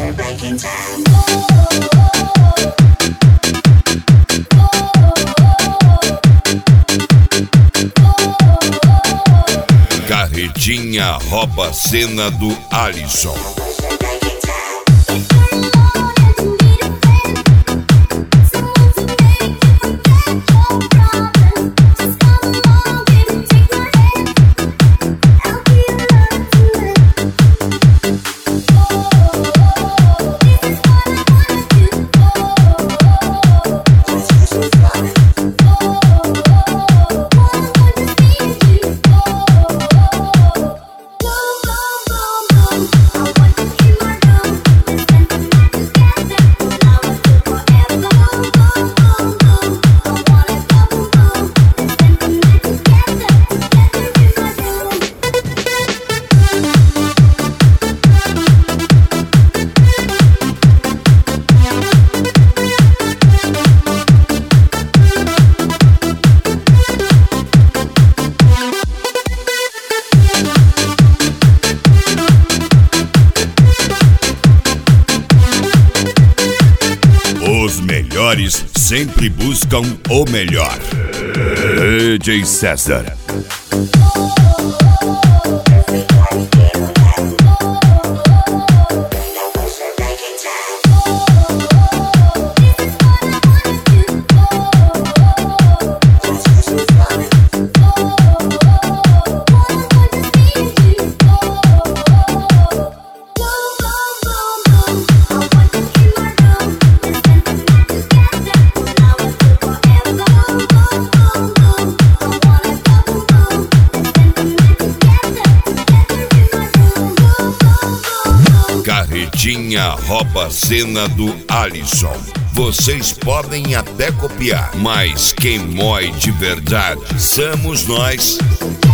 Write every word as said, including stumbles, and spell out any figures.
Carretinha rouba a cena do Alisson. Os melhores sempre buscam o melhor. D J César. Carretinha rouba a cena do Alisson. Vocês podem até copiar, mas quem mói de verdade somos nós.